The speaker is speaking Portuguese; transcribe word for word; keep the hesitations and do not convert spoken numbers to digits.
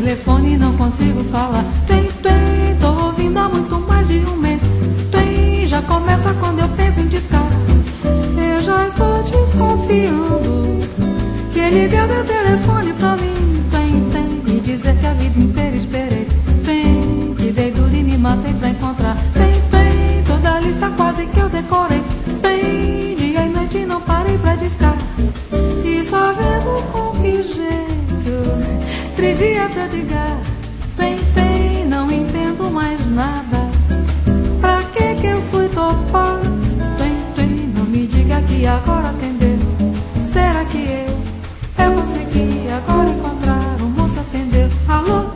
telefone e não consigo falar. Tem, tem, tô ouvindo há muito mais de um mês. Tem, já começa quando eu penso em discar. Eu já estou desconfiando que ele deu meu telefone pra mim. Tem, tem, e dizer que a vida inteira esperei. Tem, que dei duro e me matei pra encontrar. Tem, tem, toda a lista quase que eu decorei. Tem, dia e noite não parei pra discar. E só vendo com que jeito pedia pra ligar. Tem, tem, não entendo mais nada. Pra que que eu fui topar? Tem, tem, não me diga que agora atendeu. Será que eu, eu consegui agora encontrar um moço atendeu? Alô?